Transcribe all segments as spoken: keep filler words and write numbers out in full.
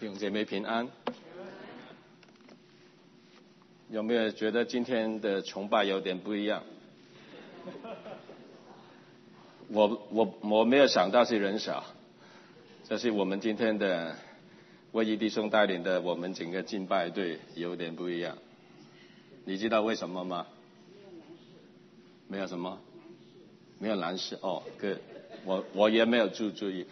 弟兄姐妹平安。有没有觉得今天的崇拜有点不一样？我我我没有想到是人少，这是我们今天的卫一弟兄带领的，我们整个敬拜队有点不一样。你知道为什么吗？没有什么？没有男士哦，good，我我也没有注注意。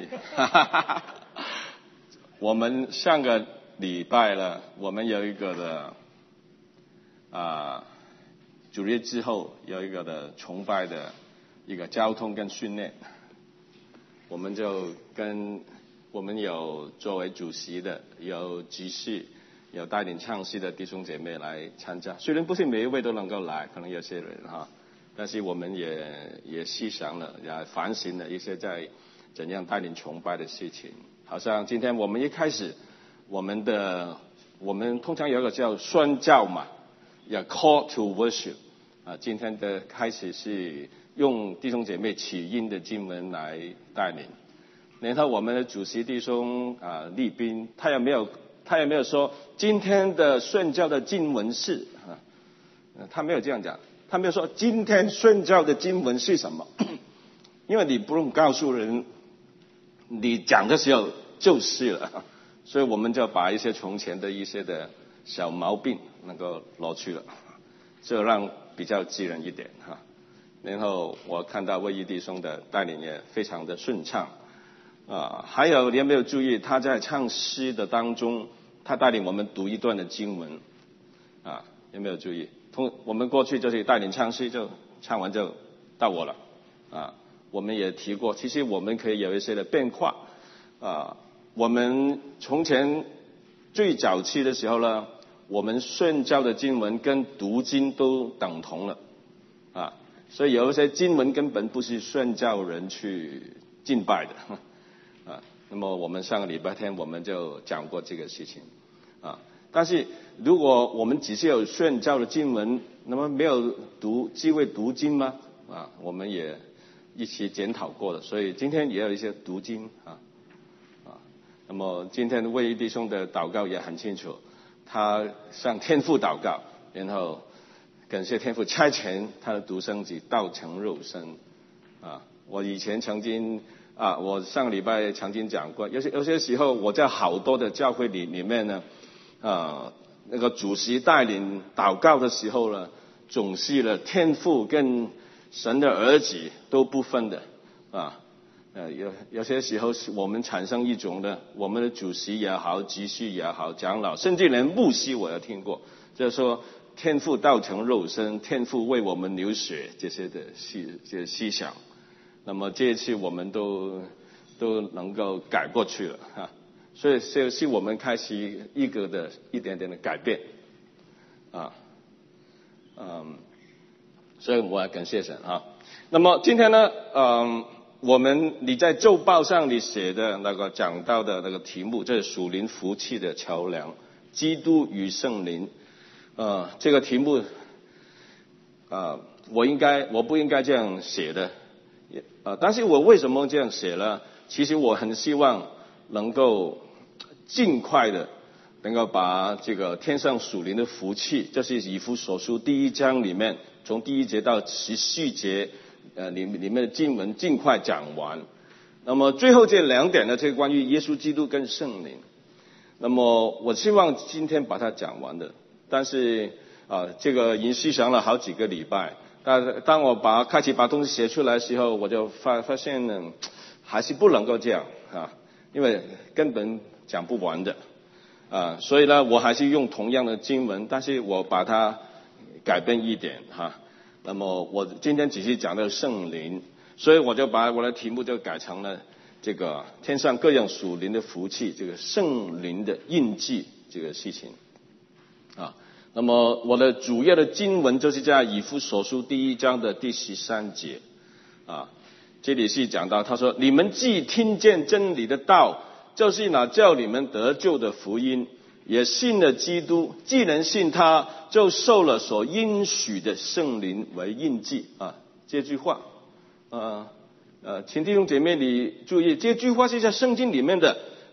我们上个礼拜了，我们有一个的啊，主日之后有一个的崇拜的一个交通跟训练，我们就跟我们有作为主席的，有执事，有带领唱诗的弟兄姐妹来参加。虽然不是每一位都能够来，可能有些人哈，但是我们也也细想了，也反省了一些在怎样带领崇拜的事情。好像今天我们一开始，我们的我们通常有一个叫宣教嘛，要 call to worship 啊，今天的开始是用弟兄姐妹起因的经文来带领。然后我们的主席弟兄啊立斌，他也没有他也没有说今天的宣教的经文是啊，他没有这样讲，他没有说今天宣教的经文是什么，因为你不用告诉人。你讲的时候就是了，所以我们就把一些从前的一些的小毛病能够挪去了，这让比较自然一点哈。然后我看到卫一弟兄的带领也非常的顺畅啊，还有你有没有注意他在唱诗的当中，他带领我们读一段的经文啊，有没有注意？通我们过去就是带领唱诗，就唱完就到我了啊。我们也提过，其实我们可以有一些的变化啊。我们从前最早期的时候呢，我们宣教的经文跟读经都等同了啊，所以有一些经文根本不是宣教人去敬拜的啊。那么我们上个礼拜天我们就讲过这个事情啊。但是如果我们只是有宣教的经文，那么没有读机会读经吗？啊，我们也一起检讨过的，所以今天也有一些读经啊啊。那么今天卫一弟兄的祷告也很清楚，他向天父祷告，然后感谢天父差遣他的独生子道成肉身啊。我以前曾经啊，我上个礼拜曾经讲过，有些有些时候我在好多的教会里里面呢啊，那个主席带领祷告的时候呢，总是了天父跟神的儿子都不分的啊，呃，有有些时候我们产生一种的，我们的主席也好，执事也好，长老，甚至连牧师我也听过，就是说天父道成肉身，天父为我们流血这些的思这些思想。那么这一次我们都都能够改过去了啊，所以是是我们开始一个的一点点的改变啊，嗯。所以我要感谢神啊。那么今天呢，嗯，我们你在周报上你写的那个讲到的那个题目，这是属灵福气的桥梁，基督与圣灵。呃，这个题目，啊，我应该我不应该这样写的，呃，但是我为什么这样写呢？其实我很希望能够尽快的能够把这个天上属灵的福气，这是以弗所书第一章里面。从第一节到十四节，呃，里里面的经文尽快讲完。那么最后这两点呢，这个关于耶稣基督跟圣灵。那么我希望今天把它讲完的，但是啊，这个已经思想了好几个礼拜。但当我把开始把东西写出来的时候，我就发发现呢，还是不能够这样啊，因为根本讲不完的啊。所以呢，我还是用同样的经文，但是我把它改变一点哈，那么我今天只是讲到圣灵，所以我就把我的题目就改成了这个天上各样属灵的福气，这个圣灵的印记这个事情啊。那么我的主要的经文就是在以弗所书第一章的第十三节啊，这里是讲到他说：你们既听见真理的道，就是那叫你们得救的福音。也信了基督，既能信他，就受了所应许的圣灵为印记啊。这句话，呃呃，请弟兄姐妹你注意，这句话是在圣经里面的，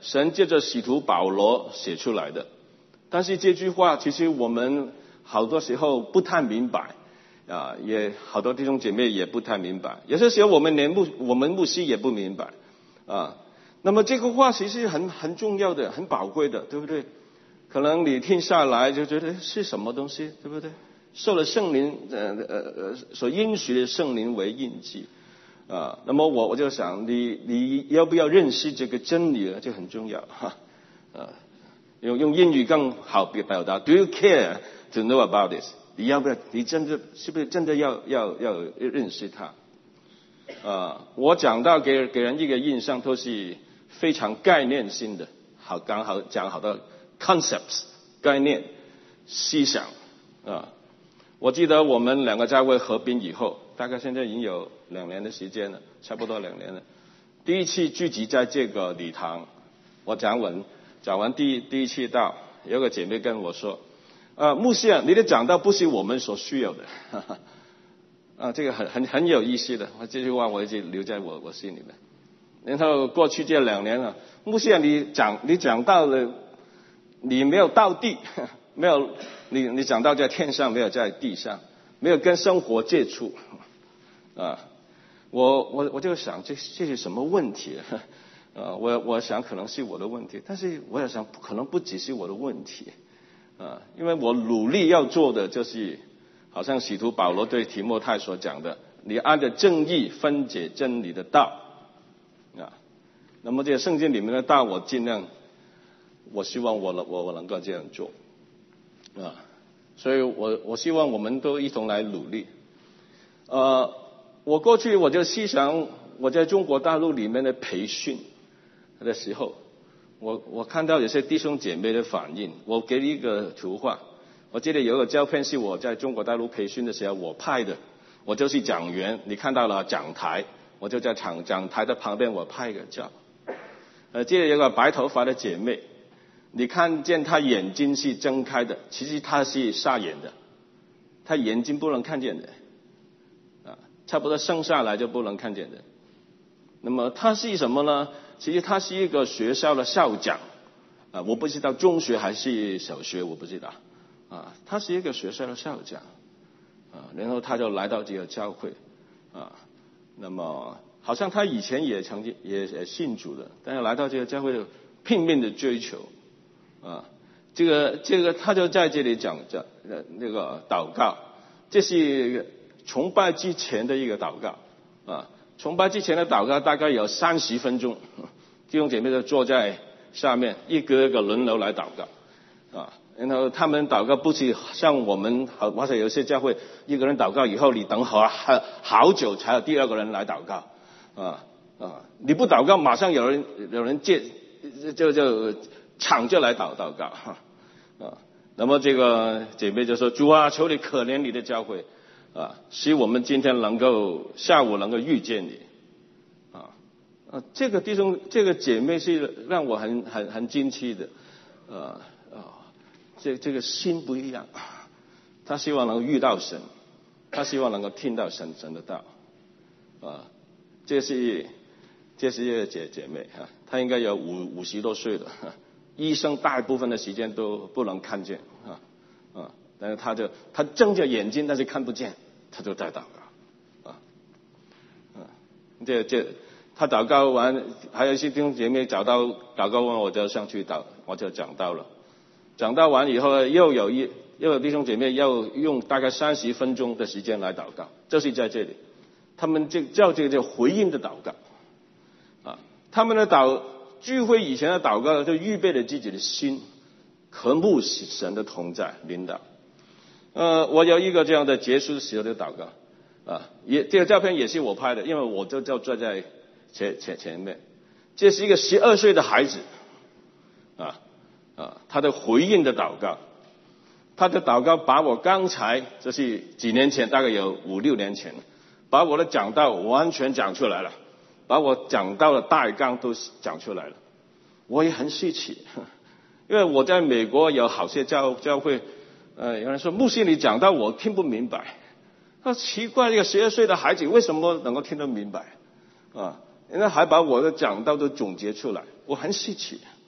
神借着使徒保罗写出来的。但是这句话其实我们好多时候不太明白啊，也好多弟兄姐妹也不太明白，有些时候我们连牧我们牧师也不明白啊。那么这个话其实很很重要的，很宝贵的，对不对？可能你听下来就觉得是什么东西，对不对？受了圣灵呃呃呃所应许的圣灵为印记啊。那么我我就想你你要不要认识这个真理呢？就很重要哈啊。用用英语更好表达 ，Do you care to know about this？ 你要不要？你真的是不是真的要要要认识它？啊，我讲到给给人一个印象都是非常概念性的，好刚好讲好多 concepts 概念思想啊。我记得我们两个教会合并以后，大概现在已经有两年的时间了，差不多两年了。第一次聚集在这个礼堂，我讲完讲完第第一次到，有个姐妹跟我说。呃，牧师啊，你的讲道不是我们所需要的，哈哈，啊，这个很很很有意思的，这句话我一直留在我我心里面。然后过去这两年了，牧师啊，你讲你讲到了，你没有到地，没有你你讲到在天上，没有在地上，没有跟生活接触，啊，我我我就想这这是什么问题啊？啊，我我想可能是我的问题，但是我也想可能不只是我的问题。啊，因为我努力要做的就是，好像使徒保罗对提摩太所讲的，你按着正义分解真理的道，啊，那么这圣经里面的道，我尽量，我希望我我我能够这样做，啊，所以我我希望我们都一同来努力。呃，我过去我就思想我在中国大陆里面的培训的时候。我我看到有些弟兄姐妹的反应，我给你一个图画。我记得有一个照片是我在中国大陆培训的时候我拍的，我就是讲员，你看到了讲台，我就在讲讲台的旁边我拍一个照。呃，记得有个白头发的姐妹，你看见她眼睛是睁开的，其实她是瞎眼的，她眼睛不能看见的，啊，差不多生下来就不能看见的。那么她是什么呢？其实他是一个学校的校长，啊，我不知道中学还是小学，我不知道，啊，他是一个学校的校长，啊，然后他就来到这个教会，啊，那么好像他以前也曾经也也信主的，但是来到这个教会就拼命的追求，啊，这个这个他就在这里讲讲那个祷告，这是崇拜之前的一个祷告，啊。崇拜之前的祷告大概有三十分钟，弟兄姐妹就坐在下面，一个一个轮流来祷告，啊，然后他们祷告不是像我们好，或者有些教会一个人祷告以后，你等好好久才有第二个人来祷告，啊啊，你不祷告，马上有人有人接就就抢着来祷祷告，啊，那么这个姐妹就说：主啊，求你可怜你的教会。啊，使我们今天能够下午能够遇见你，啊，啊，这个弟兄这个姐妹是让我很很很惊奇的，呃啊，这这个心不一样，她希望能够遇到神，她希望能够听到神神的道，啊，这是这是一个姐姐妹啊，她应该有五五十多岁了，医生大部分的时间都不能看见啊啊。但是他就他睁着眼睛，但是看不见，他就在祷告，啊，啊，这这他祷告完，还有一些弟兄姐妹找到祷告完，我就上去祷，我就讲到了，讲到完以后，又有一又有弟兄姐妹要用大概三十分钟的时间来祷告，就是在这里，他们这叫这个叫回应的祷告，啊，他们的祷聚会以前的祷告就预备了自己的心，渴慕神的同在领导。呃，我有一个这样的结束时候的祷告，啊，也这个照片也是我拍的，因为我就就坐在前前前面。这是一个十二岁的孩子，啊啊，他的回应的祷告，他的祷告把我刚才这是几年前，大概有五六年前，把我的讲道完全讲出来了，把我讲道的大纲都讲出来了。我也很稀奇，因为我在美国有好些教教会。呃，有人说牧师你讲到我听不明白，那奇怪，一个十二岁的孩子为什么能够听得明白啊？因为还把我的讲道都总结出来，我很稀奇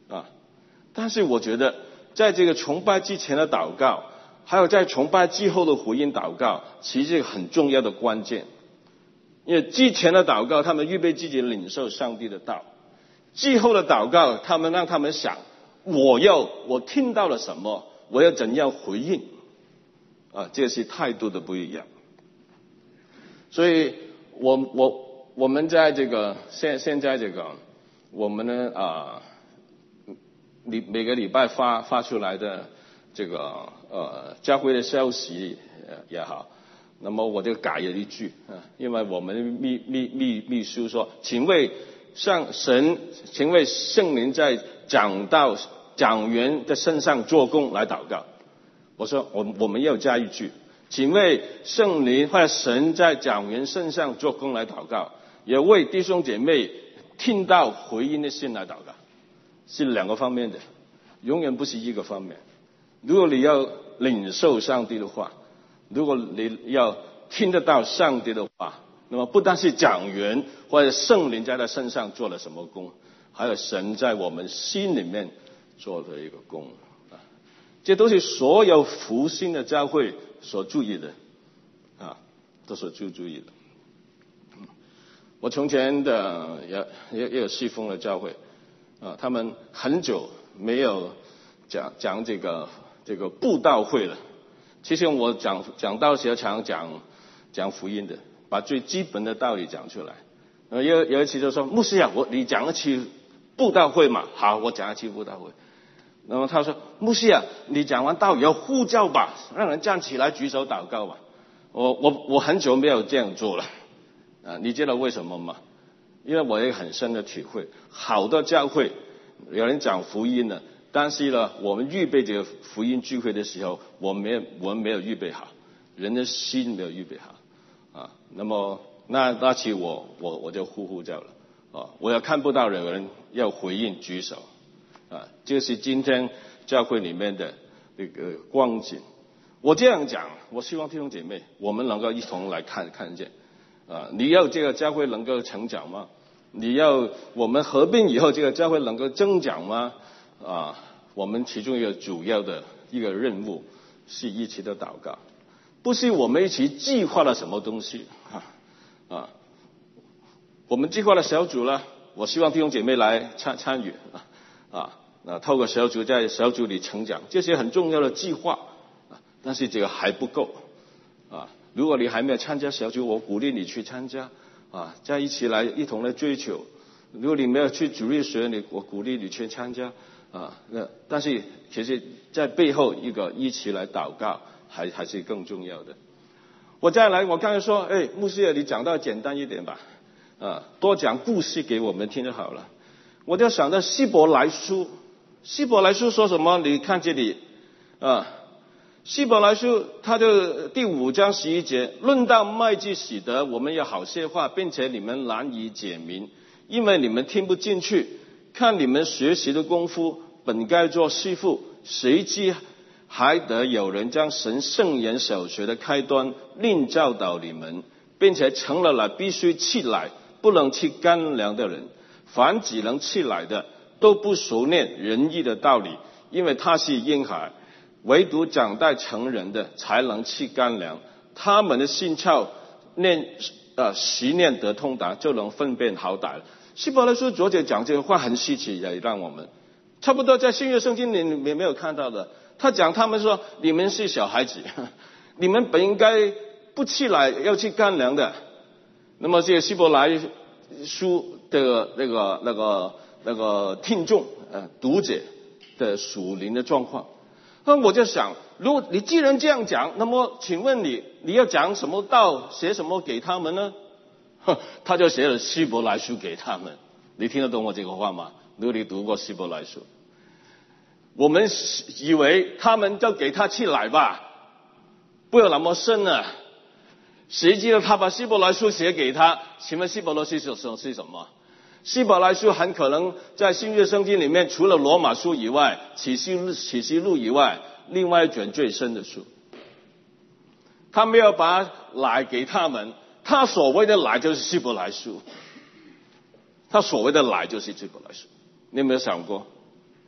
啊。但是我觉得，在这个崇拜之前的祷告，还有在崇拜之后的回应祷告，其实是很重要的关键。因为之前的祷告，他们预备自己领受上帝的道；之后的祷告，他们让他们想，我要我听到了什么，我要怎样回应啊？这是态度的不一样。所以我我我们在这个现现在这个我们呢啊。每每个礼拜发发出来的这个呃教会的消息也好，那么我就改了一句啊，因为我们秘秘秘秘书说，请为上神，请为圣灵在讲道讲员的身上做工来祷告。我说我我们要加一句，请为圣灵或者神在讲员身上做工来祷告，也为弟兄姐妹听到回应的心来祷告。是两个方面的，永远不是一个方面。如果你要领受上帝的话，如果你要听得到上帝的话，那么不但是讲员或者圣灵在他身上做了什么工，还有神在我们心里面做的一个工啊，这都是所有复兴的教会所注意的啊，都所注注意的。我从前的也也也有侍奉的教会。啊，他们很久没有讲讲这个这个布道会了。其实我讲讲道时常讲讲福音的，把最基本的道理讲出来。呃，有有一次就说牧师啊，我你讲一期布道会嘛，好，我讲一期布道会。然后他说牧师啊，你讲完道以后呼叫吧，让人站起来举手祷告吧。我我我很久没有这样做了啊，你知道为什么吗？因为我有很深的体会，好多教会有人讲福音了，但是呢，我们预备这个福音聚会的时候，我们没有我们没有预备好，人的心没有预备好啊。那么那那期我我我就呼呼叫了啊，我要看不到有人要回应举手啊，这是今天教会里面的那个光景。我这样讲，我希望弟兄姐妹，我们能够一同来看看见啊，你要这个教会能够成长吗？你要我们合并以后这个教会能够增长吗？啊，我们其中一个主要的一个任务是一起的祷告，不是我们一起计划了什么东西啊啊，我们计划了小组了，我希望弟兄姐妹来参参与啊啊，那透过小组在小组里成长，这些很重要的计划啊，但是这个还不够啊。如果你还没有参加小组，我鼓励你去参加啊，在一起来一同来追求。如果你没有去主日学，你我鼓励你去参加啊。那但是其实在背后一个一起来祷告，还还是更重要的。我再来，我刚才说，哎，牧师，你讲到简单一点吧，啊，多讲故事给我们听就好了。我就想到希伯来书，希伯来书说什么？你看这里啊。希伯来书他就第五章十一节，论到麦基洗德，我们有好些话，并且你们难以解明，因为你们听不进去。看你们学习的功夫，本该做师傅，谁知还得有人将神圣言小学的开端另教导你们，并且成了了必须吃奶不能吃干粮的人。凡只能吃奶的，都不熟练仁义的道理，因为他是婴孩。唯独长大成人的才能吃干粮，他们的心窍念呃习念得通达，就能分辨好歹了。希伯来书作者讲这个话很稀奇，也让我们差不多在新约圣经里面没有看到的。他讲他们说你们是小孩子，你们本应该不吃奶要吃干粮的。那么这个希伯来书的那个那个那个听众呃读者的属灵的状况。那我就想，如果你既然这样讲，那么请问你你要讲什么道，写什么给他们呢？他就写了希伯来书给他们。你听得懂我这个话吗？如果你读过希伯来书，我们以为他们就给他吃奶吧，不要那么深啊。谁知道他把希伯来书写给他？请问希伯来书是什么？希伯来书很可能在新约圣经里面，除了罗马书以外，启示录启示录以外，另外一卷最深的书。他没有把奶给他们，他所谓的奶就是希伯来书，他所谓的奶就是希伯来书。你有没有想过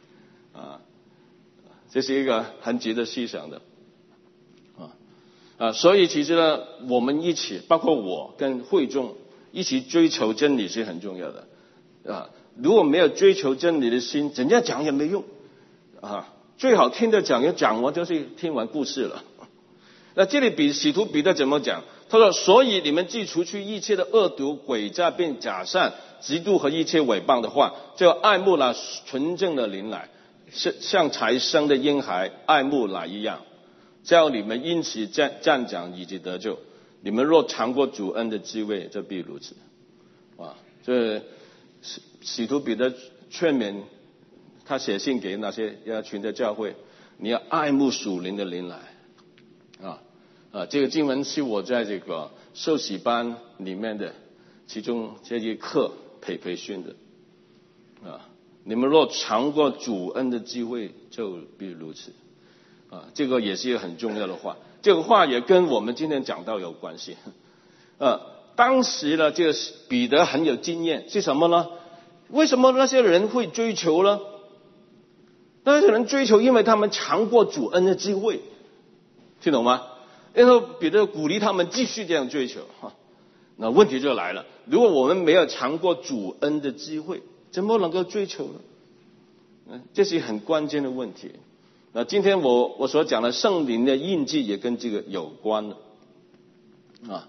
这是一个很值得细想的啊啊，所以其实呢，我们一起，包括我跟会众一起追求真理是很重要的啊。如果没有追求真理的心，怎样讲也没用啊。最好听的讲，也讲完就是听完故事了。那这里比使徒彼得怎么讲？他说：“所以你们既除去一切的恶毒、诡诈，并假善、嫉妒和一切诽谤的话，就爱慕那纯正的灵来，像才生的婴孩爱慕奶一样，叫你们因此赞赞奖以及得救。你们若尝过主恩的滋味，这必如此。”啊，这使徒彼得劝勉他写信给那些要群的教会，你要爱慕属灵的灵来啊啊！这个经文是我在这个受洗班里面的其中这一课培培训的啊。你们若尝过主恩的机会，就必如此啊。这个也是一个很重要的话，这个话也跟我们今天讲到有关系。呃，当时呢，这个彼得很有经验，是什么呢？为什么那些人会追求呢？那些人追求，因为他们尝过主恩的机会，听懂吗？然后彼得鼓励他们继续这样追求哈。那问题就来了，如果我们没有尝过主恩的机会，怎么能够追求呢？嗯，这是很关键的问题。那今天我我所讲的圣灵的印记也跟这个有关了啊。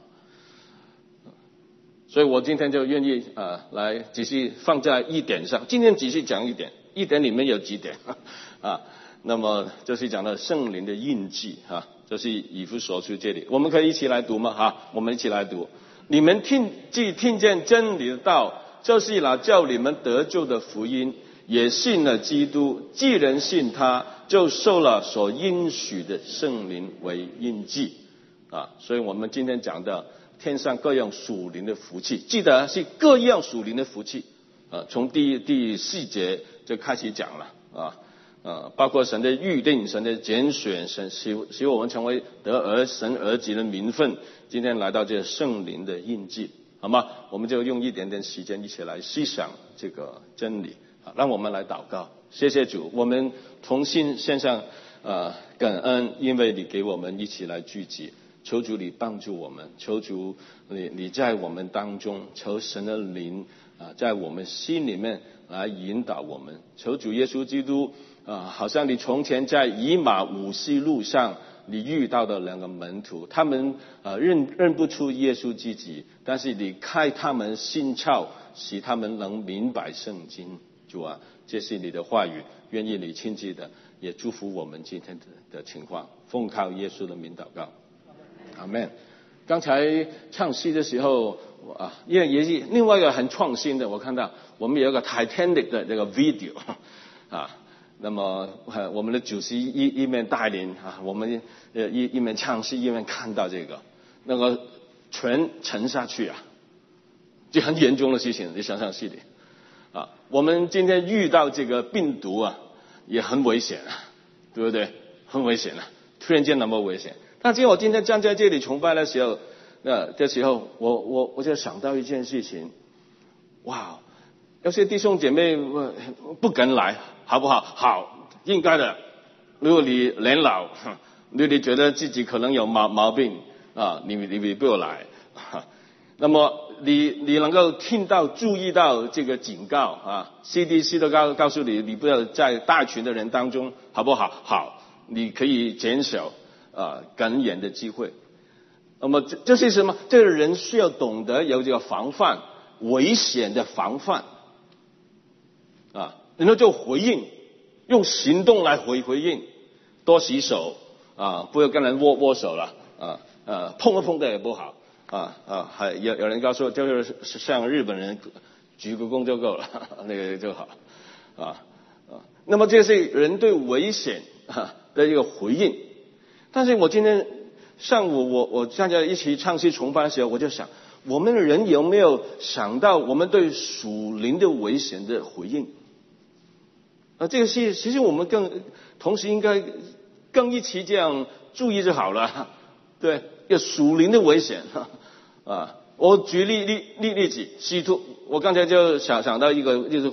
所以我今天就愿意啊来仔细放在一点上，今天仔细讲一点，一点里面有几点啊。那么就是讲到圣灵的印记啊，这是以弗所书这里，我们可以一起来读吗？哈，我们一起来读。你们听既听见真理的道，就是那叫你们得救的福音，也信了基督，既然信他，就受了所应许的圣灵为印记啊。所以我们今天讲的天上各样属灵的福气，记得是各样属灵的福气啊。从第第四节就开始讲了啊。呃，包括神的预定、神的拣选、神使使我们成为得儿神儿子的名分。今天来到这圣灵的印记，好吗？我们就用一点点时间一起来思想这个真理。好，让我们来祷告，谢谢主，我们同心献上呃感恩，因为你给我们一起来聚集，求主你帮助我们，求主你你在我们当中，求神的灵啊、呃、在我们心里面来引导我们，求主耶稣基督。啊，好像你从前在以马忤斯路上，你遇到的两个门徒，他们啊认认不出耶稣自己，但是你开他们心窍，使他们能明白圣经。主啊，这是你的话语，愿意你亲自的也祝福我们今天的的情况，奉靠耶稣的名祷告，阿们。刚才唱诗的时候啊，因为也是另外一个很创新的，我看到我们有一个 Titanic 的这个 video 啊。那么我们的主席一一面带领啊，我们呃一一面唱诗，一面看到这个那个船沉下去啊，这很严重的事情，你想想是的啊。我们今天遇到这个病毒啊，也很危险啊，对不对？很危险啊，突然间那么危险。但是我今天站在这里崇拜的时候，那的时候，我我我就想到一件事情，哇！有些弟兄姐妹不敢来，好不好？好，应该的。如果你年老，如果你觉得自己可能有毛毛病啊，你你你不要来。那么你你能够听到、注意到这个警告啊 ，C D C 都告告诉你，你不要在大群的人当中，好不好？好，你可以减少啊感染的机会。那么这这是什么？这个人需要懂得有这个防范危险的防范。啊，然后就回应，用行动来回回应，多洗手啊，不要跟人握握手了啊啊，碰一碰的也不好啊啊，还有有人告诉我，就是像日本人鞠个躬就够了，那个就好啊啊。那么这是人对危险啊的一个回应。但是我今天上午我我大家一起唱诗崇拜的时候，我就想，我们的人有没有想到我们对属灵的危险的回应？啊，这个是其实我们更同时应该更一起这样注意就好了，对，有属灵的危险啊。我举例例例例子，使徒，我刚才就想想到一个一句话，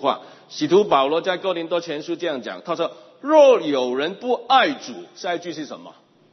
使徒保罗在哥林多前书这样讲，他说：若有人不爱主，下一句是什么？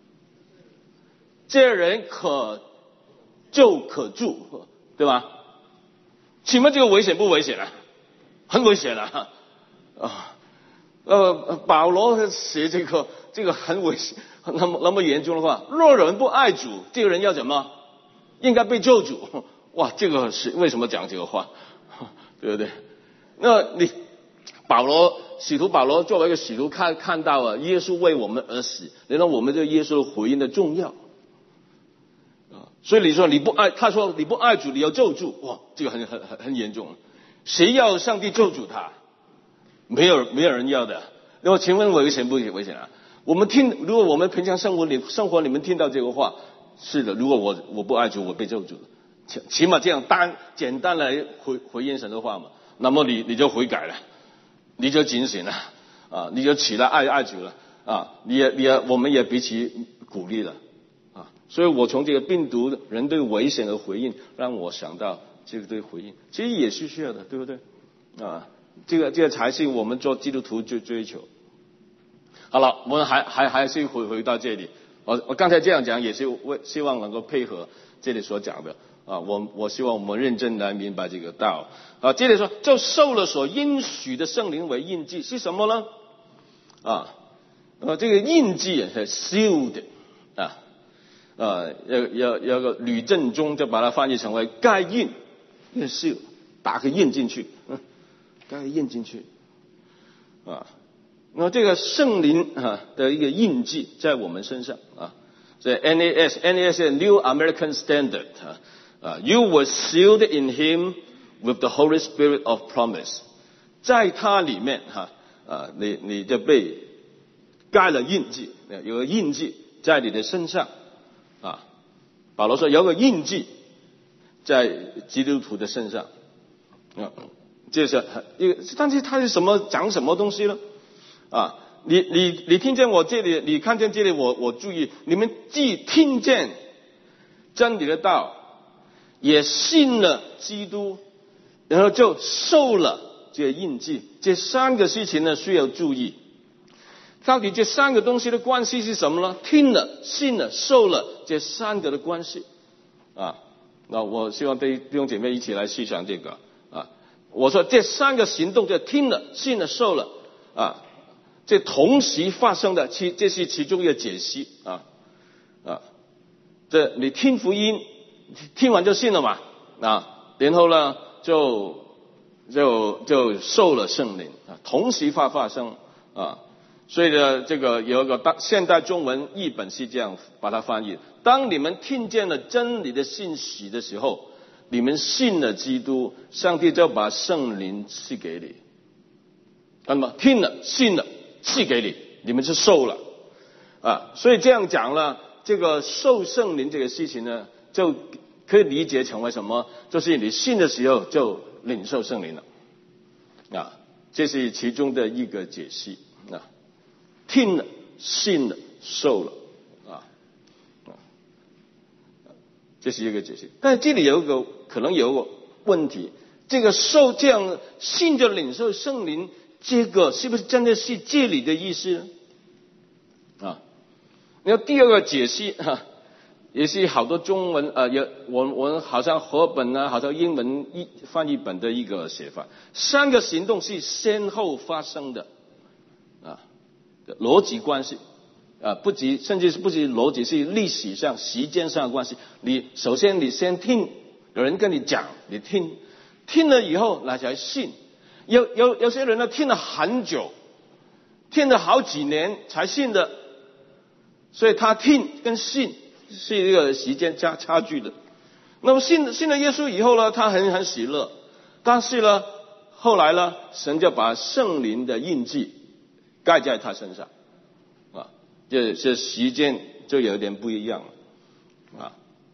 这人可就可住，对吧？请问这个危险不危险啊？很危险啊！啊，呃，保罗写这个这个很危险，那么那么严重的话，若有人不爱主，这个人要怎么？应该被咒诅。哇，这个是为什么讲这个话？对不对？那你保罗使徒保罗作为一个使徒，看看到了耶稣为我们而死，然后我们对耶稣的回应的重要啊。所以你说你不爱，他说你不爱主，你要咒诅，哇，这个很很很很严重。谁要上帝咒诅他？没有没有人要的。那么请问危险不危险啊？我们听，如果我们平常生活里生活里面听到这个话，是的，如果我我不爱主，我被咒诅了。起起码这样单简单来回回应神的话嘛，那么你你就悔改了，你就警醒了啊，你就起来爱爱主了啊，你也你也我们也彼此鼓励了啊。所以我从这个病毒人对危险的回应，让我想到这个对回应，其实也是需要的，对不对啊？这个这个才是我们做基督徒最追求。好了，我们还还还是回回到这里，我我刚才这样讲也是为希望能够配合这里所讲的。啊，我我希望我们认真来明白这个道啊。接着说，就受了所应许的圣灵为印记是什么呢？啊，呃，这个印记是 sealed 啊，呃，有有有个吕正中就把它翻译成为盖印，那 seal 打个印进去，嗯，盖印进去啊。那这个圣灵啊的一个印记在我们身上啊，所以 N A S N A S 是 New American Standard 啊。Uh, you were sealed in him with the Holy Spirit of promise. 在他里面哈啊，你你就被盖了印记，有个印记在你的身上啊。保罗说有个印记在基督徒的身上啊，这是一个，但是它是什么讲什么东西呢？啊，你你你听见我这里，你看见这里，我我注意，你们既听见真理的道，也信了基督，然后就受了这个印记。这三个事情呢需要注意。到底这三个东西的关系是什么呢？听了、信了、受了，这三个的关系啊。那我希望弟兄姐妹一起来细想这个啊。我说这三个行动，就听了、信了、受了啊，这同时发生的，其这是其中一个解析啊啊。这你听福音。听完就信了嘛啊，然后呢就就就受了圣灵啊，同时发发生啊，所以呢这个有一个当现代中文译本是这样把它翻译：当你们听见了真理的信息的时候，你们信了基督，上帝就把圣灵赐给你。那么听了信了赐给你，你们是受了啊，所以这样讲了，这个受圣灵这个事情呢，就可以理解成为什么？就是你信的时候就领受圣灵了啊，这是其中的一个解析啊。听了、信了、受了啊啊，这是一个解析。但是这里有一个可能有一个问题，这个受这样信就领受圣灵，这个是不是真的是这里的意思呢？啊，然后第二个解析哈。啊也是好多中文呃，也我我好像和本啊，好像英文译翻译本的一个写法。三个行动是先后发生的啊，逻辑关系啊，不仅甚至是不仅逻辑，是历史上、时间上的关系。你首先你先听，有人跟你讲，你听，听了以后那才信。有有有些人呢，听了很久，听了好几年才信的，所以他听跟信是一个时间差差距的。那么信信了耶稣以后呢，他很很喜乐，但是呢，后来呢，神就把圣灵的印记盖在他身上啊，这这时间就有点不一样了啊。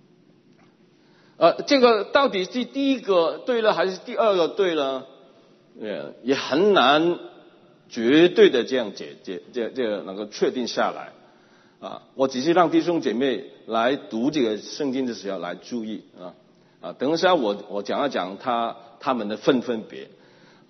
呃，这个到底是第一个对了，还是第二个对了？呃，也很难绝对的这样解解这这个能够确定下来。啊，我只是让弟兄姐妹来读这个圣经的时候来注意啊啊，等一下我我讲一讲他他们的分分别啊。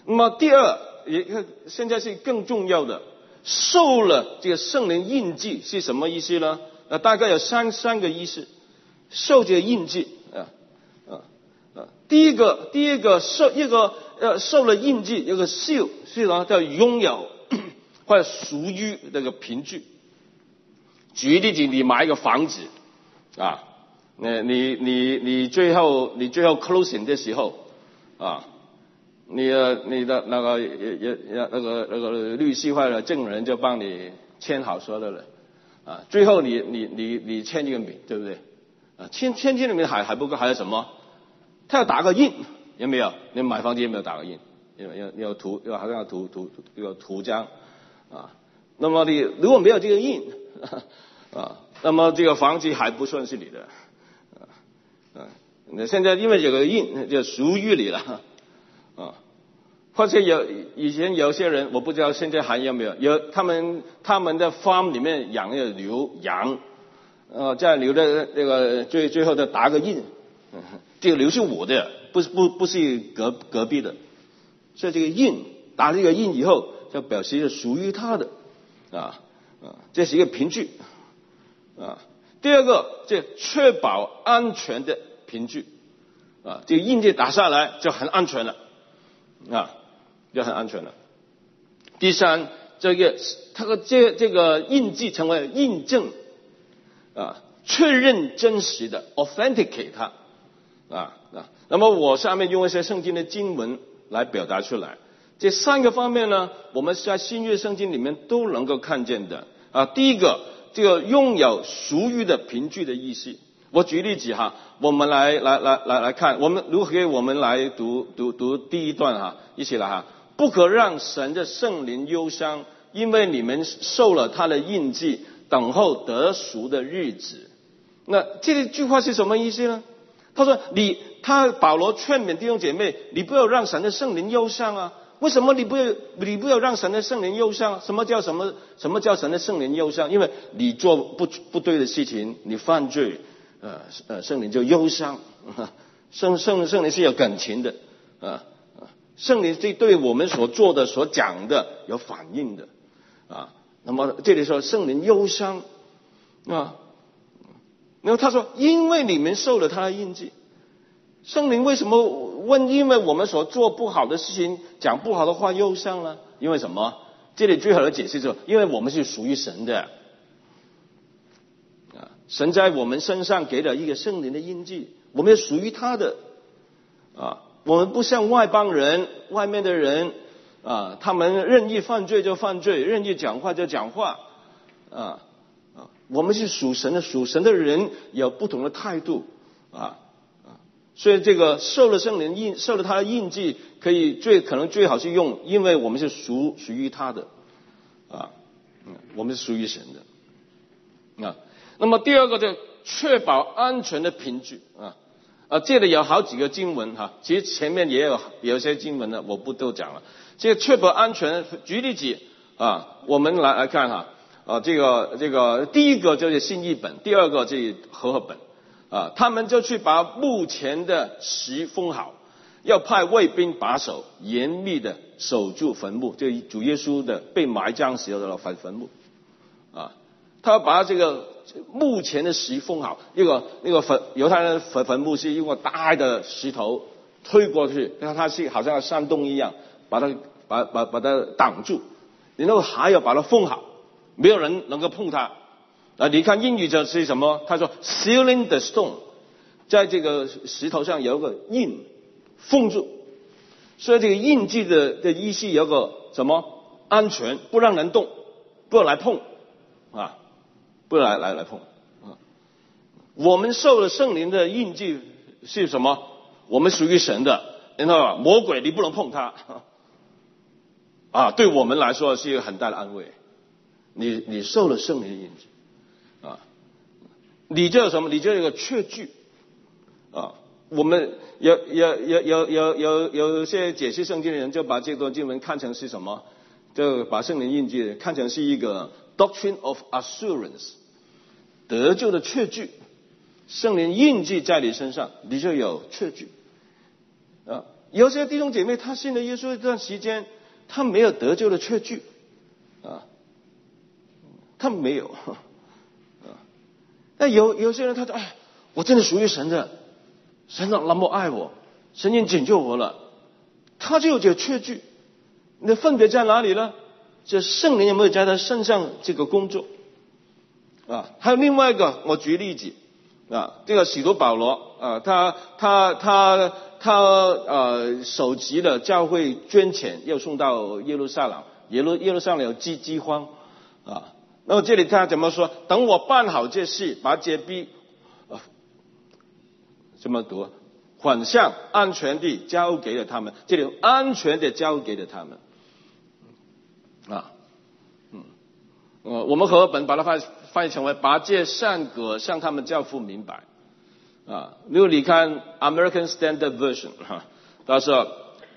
那么第二，也现在是更重要的，受了这个圣灵印记是什么意思呢？呃，大概有三三个意思。受这个印记啊啊啊！第一个，第一个受一个呃受了印记，有个 seal 是呢叫拥有或者属于这个凭据。举例子，你买一个房子啊，你你你你最后你最后 closing 的时候啊，你的你的那个也也也那个那个律师或者证人就帮你签好所有的了啊，最后你你你你签一个名，对不对？啊，签签签里面还还不够，还有什么？他要打个印，有没有？你买房子有没有打个印？有有有图，有好像有图图有图章啊。那么你如果没有这个印啊，那么这个房子还不算是你的啊啊。那现在因为有个印，就属于你了啊。或者有以前有些人，我不知道现在还有没有，有他们他们的 farm 里面养的牛羊。呃，在牛的那个最最后的打个印，嗯，这个牛是我的，不是不不是隔隔壁的，所以这个印打了这个印以后，就表示是属于他的，啊啊，这是一个凭据，啊。第二个，这确保安全的凭据，啊，这个印记打下来就很安全了，啊，就很安全了。第三，这个它的这这个印记成为印证。啊，确认真实的 authenticate 它啊啊。那么我下面用一些圣经的经文来表达出来。这三个方面呢，我们在新约圣经里面都能够看见的啊。第一个，这个拥有属于的凭据的意思。我举例子哈，我们来来来来来看，我们如何我们来读读读第一段哈，一起来哈。不可让神的圣灵忧伤，因为你们受了他的印记。等候得赎的日子，那这句话是什么意思呢？他说你，他保罗劝勉弟兄姐妹，你不要让神的圣灵忧伤啊。为什么你不要你不要让神的圣灵忧伤？什么叫什么什么叫神的圣灵忧伤？因为你做不不对的事情，你犯罪，呃呃，圣灵就忧伤。圣圣圣灵是有感情的啊啊，圣灵是对我们所做的所讲的有反应的啊。那么这里说圣灵忧伤啊，然后他说因为你们受了他的印记，圣灵为什么问因为我们所做不好的事情讲不好的话忧伤呢？因为什么？这里最好的解释就是因为我们是属于神的啊，神在我们身上给了一个圣灵的印记，我们是属于他的啊，我们不像外邦人外面的人啊，他们任意犯罪就犯罪，任意讲话就讲话，啊啊，我们是属神的，属神的人有不同的态度，啊啊，所以这个受了圣灵印，受了他的印记，可以最可能最好是用，因为我们是属属于他的，啊，嗯，我们是属于神的，啊，那么第二个就确保安全的凭据，啊。啊，这里有好几个经文哈，其实前面也有有一些经文呢，我不都讲了。这个确保安全，举例子啊，我们来来看哈，啊，这个这个第一个就是新译本，第二个就是和合本啊，他们就去把目前的石封好，要派卫兵把守，严密的守住坟墓，就主耶稣的被埋葬时候的坟坟墓啊，他要把这个目前的石封好，一个那个坟犹太人坟坟墓是用个大的石头推过去，然后它是好像山洞一样，把它把把把它挡住，然后还要把它封好，没有人能够碰它。啊，你看英语就是什么？他说 sealing the stone， 在这个石头上有个印封住，所以这个印记的的意思有个什么？安全，不让人动，不要来碰啊。不来来来碰啊！我们受了圣灵的印记是什么？我们属于神的，然后魔鬼你不能碰他啊！对我们来说是一个很大的安慰。你你受了圣灵的印记啊，你就有什么？你就有一个确据啊！我们有有有有有有有些解释圣经的人就把这段经文看成是什么？就把圣灵印记看成是一个 doctrine of assurance， 得救的确据，圣灵印记在你身上，你就有确据啊。 有些弟兄姐妹他信了耶稣一段时间，他没有得救的确据啊，他没有啊。那有有些人他说，哎，我真的属于神的，神那么爱我，神已经拯救我了，他就有这个确据。那分别在哪里呢？这圣灵有没有在他身上这个工作啊？还有另外一个，我举例子啊，这个使徒保罗啊，他他他他呃，收集了教会捐钱，要送到耶路撒冷，耶路耶路撒冷有饥饥荒啊。那么这里他怎么说？等我办好这事，把这笔啊，怎么读？款项安全地交给了他们，这里安全地交给了他们。啊，嗯，呃，我们和合本把它翻翻译成为把这善果向他们交付明白。啊，如果你看 American Standard Version 哈，他说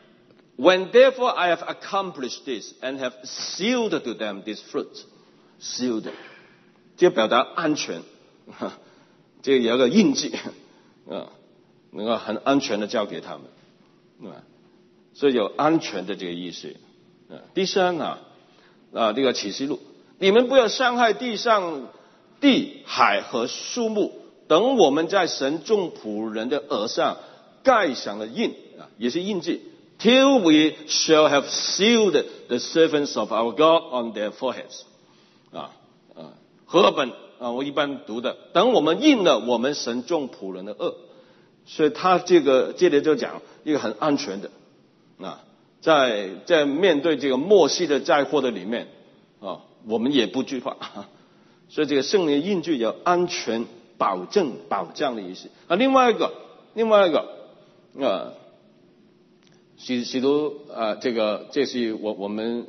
，When therefore I have accomplished this and have sealed to them this fruit, sealed， 这表达安全，哈，这有一个印记，啊，能够很安全的交给他们，啊，所以有安全的这个意思。啊，第三啊。啊，这个启示录，你们不要伤害地上地海和树木，等我们在神众仆人的额上盖上了印啊，也是印记。Till we shall have sealed the servants of our God on their foreheads。啊啊，和合本啊，我一般读的，等我们印了我们神众仆人的额，所以他这个这里就讲一个很安全的啊。在在面对这个末世的灾祸的里面啊，我们也不惧怕，所以这个圣灵印记有安全保证保障的意思啊。另外一个，另外一个啊，许许多啊，这个这是我我们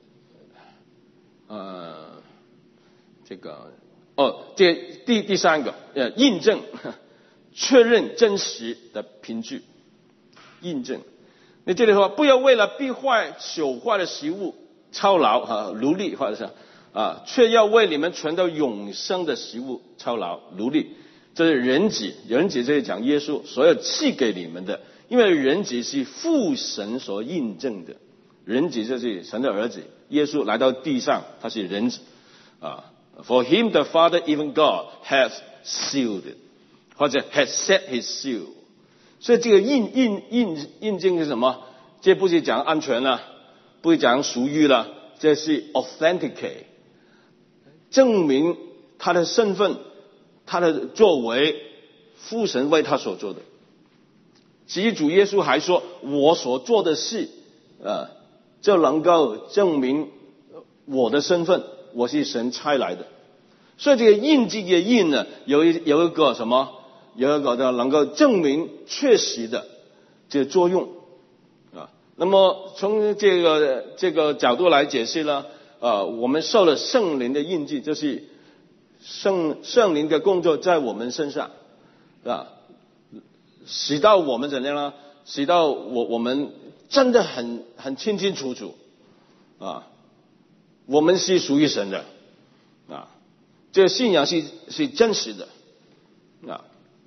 呃这个哦，这第第三个呃印证确认真实的凭据，印证。你这里说，不要为了避坏朽坏的食物操劳啊奴隶，或者是啊，却要为你们存到永生的食物操劳奴隶。这是人子，人子这里讲耶稣所有赐给你们的，因为人子是父神所印证的，人子就是神的儿子，耶稣来到地上，他是人子啊。For him the Father, even God, has sealed it， 或者 has set his seal。所以这个印印印印证是什么？这不是讲安全了，不是讲属于了，这是 authenticate， 证明他的身份，他的作为，父神为他所做的。其实主耶稣还说，我所做的事，呃，就能够证明我的身份，我是神差来的。所以这个印记的印呢，有一有一个什么？有一个的能够证明确实的这个作用啊。那么从这个这个角度来解释呢，呃，我们受了圣灵的印记，就是圣圣灵的工作在我们身上啊，使到我们怎样呢？使到我我们真的很很清清楚楚啊，我们是属于神的啊，这个信仰是是真实的啊。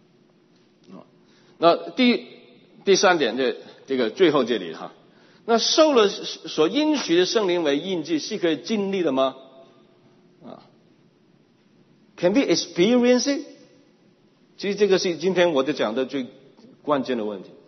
那第第三点，这这个最后这里哈，那受了所应许的圣灵为印记，是可以经历的吗？啊 ，Can we experience it？ 其实这个是今天我在讲的最关键的问题。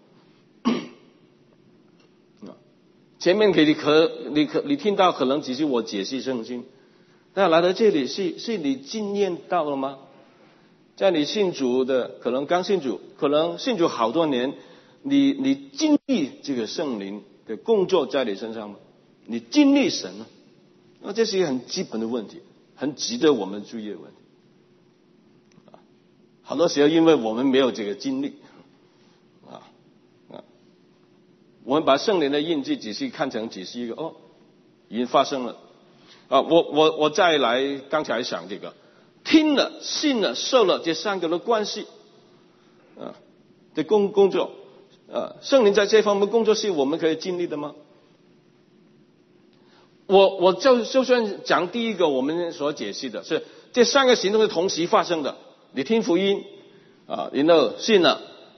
啊，前面可以可你可你听到可能只是我解释圣经，但来到这里是是你经验到了吗？在你信主的，可能刚信主，可能信主好多年，你你经历这个圣灵的工作在你身上吗？你经历神吗？那这是一个很基本的问题，很值得我们注意的问题。啊，很多时候因为我们没有这个经历，啊啊，我们把圣灵的印记只是看成只是一个哦，已经发生了。啊，我我我再来刚才想这个。听了、信了、受了这三个的关系，啊，的工工作，啊，圣灵在这方面工作是我们可以经历的吗？我我就就算讲第一个，我们所解释的是这三个行动是同时发生的。你听福音啊，然后信了，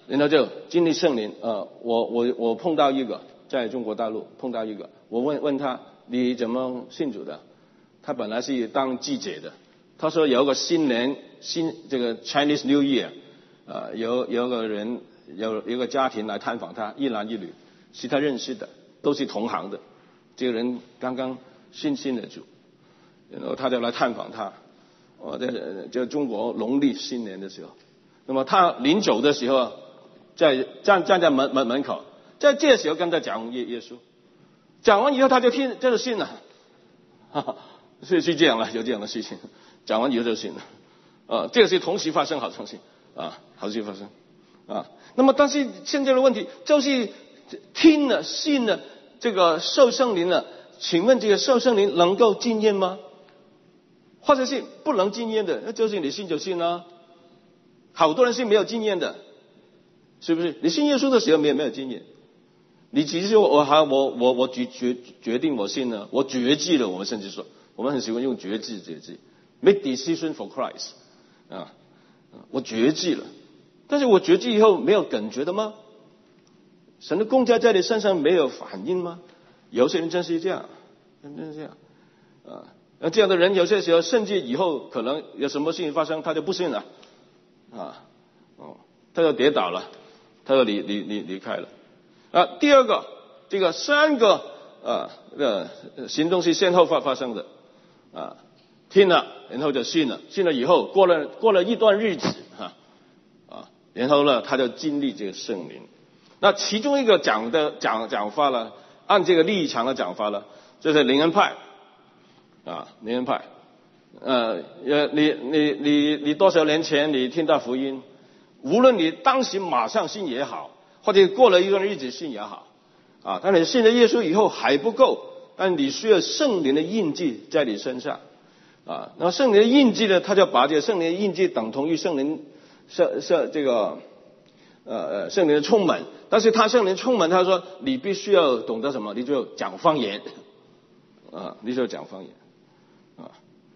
然后就经历圣灵。呃，我我我碰到一个在中国大陆碰到一个，我问问他你怎么信主的？他本来是当记者的，他说有个新年新这个 Chinese New Year， 呃，有有个人有有个家庭来探访他，一男一女，是他认识的，都是同行的。这个人刚刚信信了主，然后他就来探访他。哦，在就中国农历新年的时候，那么他临走的时候，在站站在门门门口，在这时候跟他讲耶耶稣，讲完以后他就听就信了，哈哈，是是这样了，有这样的事情，讲完以后就信了，啊，这个是同时发生，好同时啊，好事发生啊。那么但是现在的问题就是听了信了这个受圣灵了，请问这个受圣灵能够经验吗？或者是不能经验的，那就是你信就信啊。好多人是没有经验的，是不是？你信耶稣的时候没有没有经验，你只是说我还我我我决决决定我信了，我决志了。我们甚至说，我们很喜欢用决志这个字 ，make decision for Christ 啊，我决志了。但是我决志以后没有感觉的吗？神的工价在你身上没有反应吗？有些人真是这样，真是这样啊。那这样的人有些时候甚至以后可能有什么事情发生他就不信了啊，哦，他就跌倒了，他就离离离离开了啊。第二个，这个三个啊呃行动是先后发发生的啊，听了然后就信了，信了以后过了过了一段日子哈 啊, 啊，然后呢他就经历这个圣灵。那其中一个讲的讲讲法呢，按这个立场的讲法呢，就是灵恩派。啊，灵恩派，呃，你你你你多少年前你听到福音，无论你当时马上信也好，或者过了一段日子信也好，啊，但你信了耶稣以后还不够，但你需要圣灵的印记在你身上，啊，那圣灵的印记呢，他就把这个圣灵的印记等同于圣灵圣圣这个呃呃圣灵的充满，但是他圣灵充满，他说你必须要懂得什么，你就讲方言，啊，你就讲方言。啊，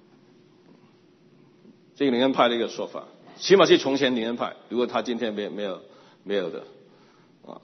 这个灵恩派的一个说法，起码是从前灵恩派。如果他今天没有没有没有的，啊，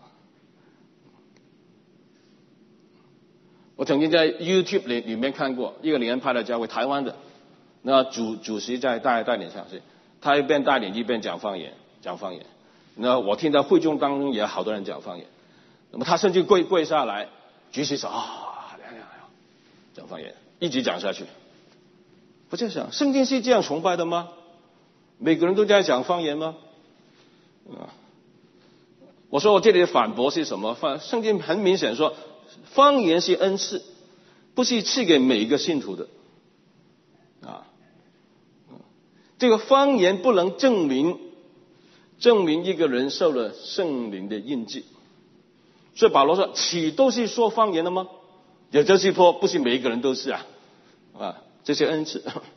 我曾经在 YouTube 里里面看过一个灵恩派的教会，台湾的，那主主席在带带领上去，他一边带领一边讲方言，讲方言。那我听到会众当中也有好多人讲方言，那么他甚至跪跪下来，举起手啊，讲方言，一直讲下去。我在想，圣经是这样崇拜的吗？每个人都在讲方言吗？啊，我说我这里的反驳是什么？圣经很明显说，方言是恩赐，不是赐给每一个信徒的。啊，这个方言不能证明证明一个人受了圣灵的印记。所以保罗说，岂都是说方言的吗？也就是说，不是每一个人都是啊，啊。这些恩赐，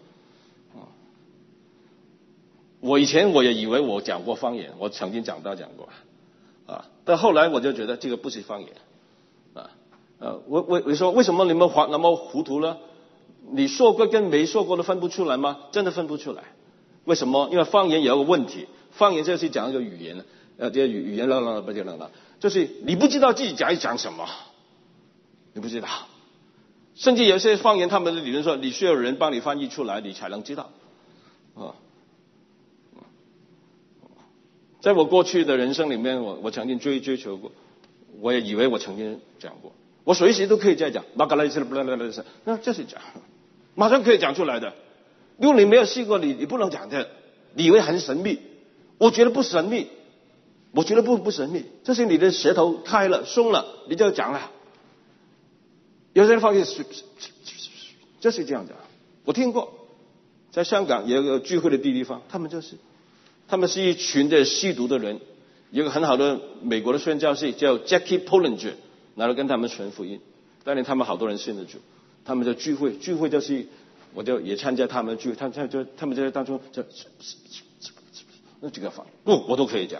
我以前我也以为我讲过方言，我曾经讲到讲过，啊，但后来我就觉得这个不是方言，啊，呃，我我我说为什么你们那么糊涂呢？你说过跟没说过都分不出来吗？真的分不出来，为什么？因为方言有个问题，方言就是讲一个语言，呃，这个语语言啦啦不就啦啦，就是你不知道自己在讲什么，你不知道。甚至有些方言，他们的理论说，你需要有人帮你翻译出来，你才能知道。啊，在我过去的人生里面，我我曾经追追求过，我也以为我曾经讲过，我随时都可以再讲，马嘎拉斯布拉拉拉斯，那这是讲，马上可以讲出来的。如果你没有试过，你你不能讲的，你以为很神秘，我觉得不神秘，我觉得不不神秘，这是你的舌头开了松了，你就讲了。有些人方言就是这样讲，我听过，在香港有一个聚会的地方，他们就是，他们是一群的吸毒的人，有一个很好的美国的宣教士叫 Jackie Pullinger， 然后跟他们传福音，当然他们好多人信得主，他们就聚会，聚会就是，我就也参加他们的聚会，他们就他们在当中就那几个法，不，我都可以讲。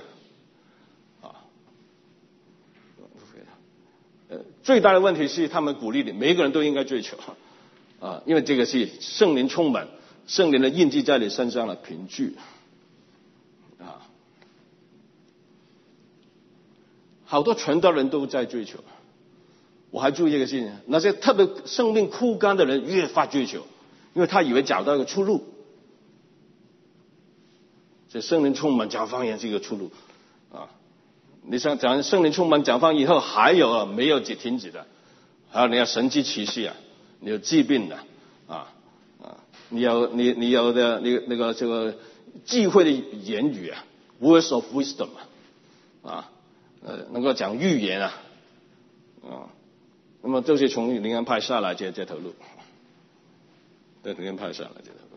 呃，最大的问题是他们鼓励你，每一个人都应该追求啊，因为这个是圣灵充满，圣灵的印记在你身上的凭据啊。 好多传道人都在追求。我还注意这个事情，那些特别生命枯干的人越发追求，因为他以为找到一个出路。所以圣灵充满讲方言是一个出路啊！你想讲圣灵充满讲方言以后，还有啊没有停止的，还有你要神迹奇事啊，你有疾病的啊啊，你有你你有的那个那个这个智慧的言语啊 ，words of wisdom 啊啊呃能够讲预言啊啊，那么都是从灵恩派下来这这条路，对灵恩派下来这条路。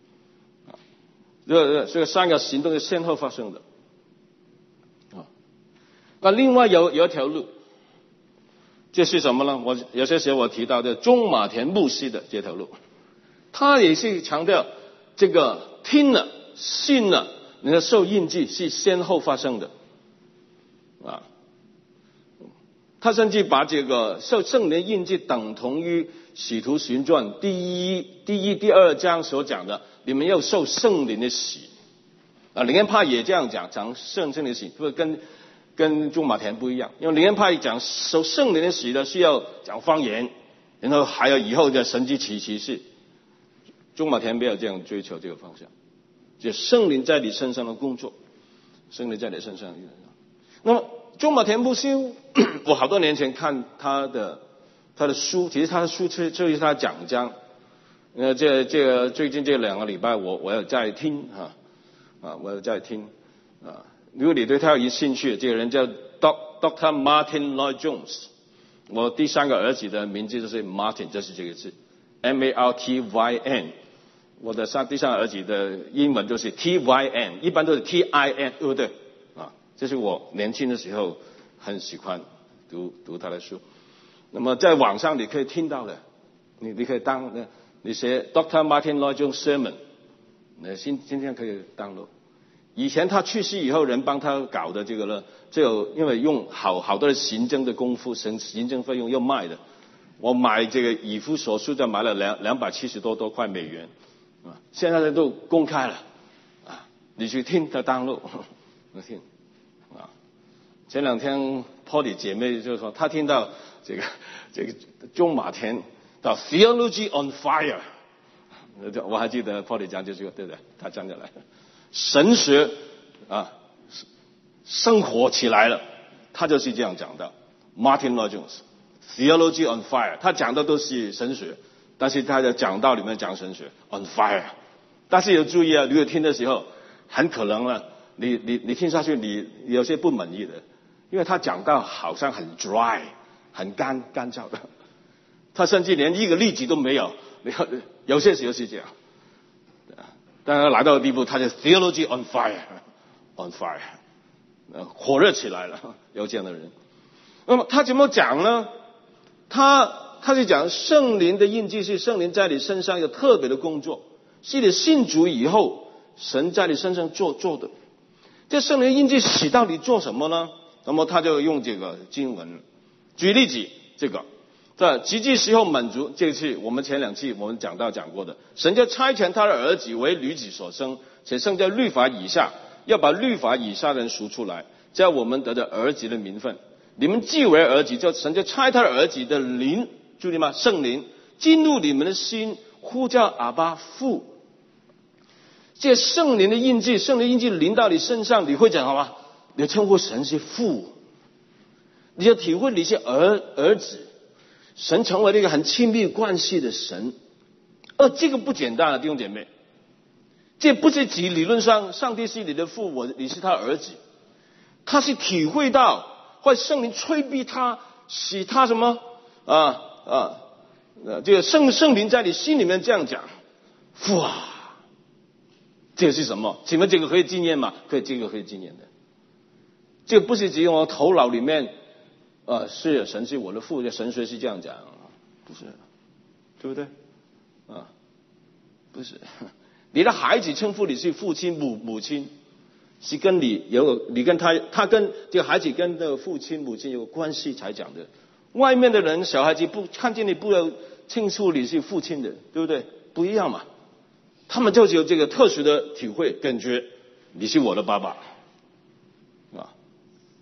这这个三个行动是先后发生的啊。那另外有有一条路，这是什么呢？我有些时候我提到的中马田牧师的这条路，他也是强调这个听了信了，你的受印记是先后发生的啊。他甚至把这个受圣灵印记等同于使徒行传第一第一第二章所讲的。你们要受圣灵的洗啊，灵恩派也这样讲，讲圣圣灵的洗，不跟跟中马田不一样。因为灵恩派讲受圣灵的洗呢，是要讲方言，然后还有以后的神迹奇奇事。中马田没有这样追求这个方向，就圣灵在你身上的工作，圣灵在你身上。那么中马田牧师，我好多年前看他的他的书，其实他的书就是就是他讲章。呃，这这个最近这两个礼拜我，我我有在听啊啊，我有在听啊。如果你对他有兴趣，这个人叫 Doctor Martyn Lloyd-Jones。我第三个儿子的名字就是 Martin， 就是这个字 M A R T Y N。我的三第三个儿子的英文就是 T Y N， 一般都是 T I N， 对不对？啊，这是我年轻的时候很喜欢读读他的书。那么在网上你可以听到的，你你可以当那。你写 Doctor Martyn Lloyd-Jones sermon， 那今今天可以download。以前他去世以后，人帮他搞的这个呢，就因为用好好多的行政的功夫，行行政费用要卖的。我买这个以弗所书就买了两两百七十多多块美元啊，现在都公开了啊，你去听他download，你听啊。前两天 Polly 姐妹就说，她听到这个这个中马田。到 Theology on Fire， 我还记得 Polly 讲这句，对不对？他讲的来，神学啊，生活起来了，他就是这样讲的。Martyn Lloyd-Jones Theology on Fire， 他讲的都是神学，但是他在讲道里面讲神学 on fire。但是要注意啊，如果听的时候，很可能呢，你你你听下去，你有些不满意的，因为他讲道好像很 dry， 很干干燥的。他甚至连一个例子都没有，有些时候是这样。当然来到的地步，他就 theology on fire on fire， 火热起来了，有这样的人。那么他怎么讲呢？他他就讲圣灵的印记是圣灵在你身上有特别的工作，是你信主以后神在你身上做做的。这圣灵印记使到你做什么呢？那么他就用这个经文举例子，这个在极致时候满足，这次我们前两期我们讲到讲过的，神就差遣他的儿子为女子所生，且生在律法以下，要把律法以下的人赎出来，叫我们得着儿子的名分。你们既为儿子，就神就差他的儿子的灵，注意吗？圣灵进入你们的心，呼叫阿爸父。这圣灵的印记，圣灵印记临到你身上，你会讲好吗？你称呼神是父，你要体会你是儿儿子。神成为了一个很亲密关系的神，而这个不简单啊，弟兄姐妹，这不是指理论上上帝是你的父，我你是他儿子，他是体会到，或者圣灵催逼他，使他什么啊啊，这个圣圣灵在你心里面这样讲，父啊，这个是什么？请问这个可以经验吗？可以，这个可以经验的，这个不是只有我头脑里面。呃，是神是我的父，神学是这样讲，不是，对不对？啊，不是，你的孩子称呼你是父亲母母亲，是跟你有你跟他，他跟这个孩子跟这个父亲母亲有关系才讲的。外面的人小孩子不看见你不要称呼你是父亲的，对不对？不一样嘛，他们就有这个特殊的体会感觉，你是我的爸爸，啊。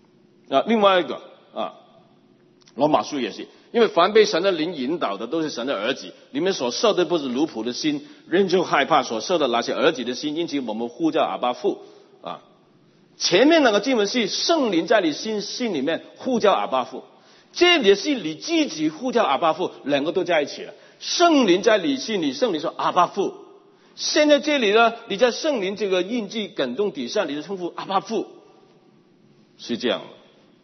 啊，另外一个啊，罗马书也是，因为凡被神的灵引导的都是神的儿子，你们所受的不是奴仆的心，仍旧害怕所受的那些儿子的心，因此我们呼叫阿爸父啊。前面那个经文是圣灵在你心心里面呼叫阿爸父，这里是你自己呼叫阿爸父，两个都在一起了。圣灵在你心里，圣灵说阿爸父。现在这里呢，你在圣灵这个印记感动底下，你就称呼阿爸父，是这样的。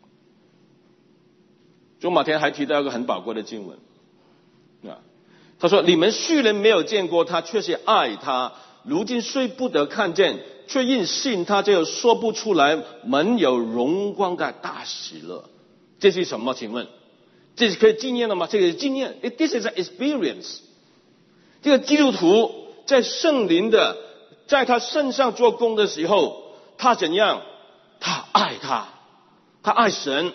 周马田还提到一个很宝贵的经文啊，他说：“你们虽然没有见过他，却是爱他；如今虽不得看见，却因信他，就有说不出来满有荣光的大喜乐。”这是什么？请问，这是可以经验的吗？这个是经验 ，This is an experience。这个基督徒在圣灵的在他身上做工的时候，他怎样？他爱他，他爱神。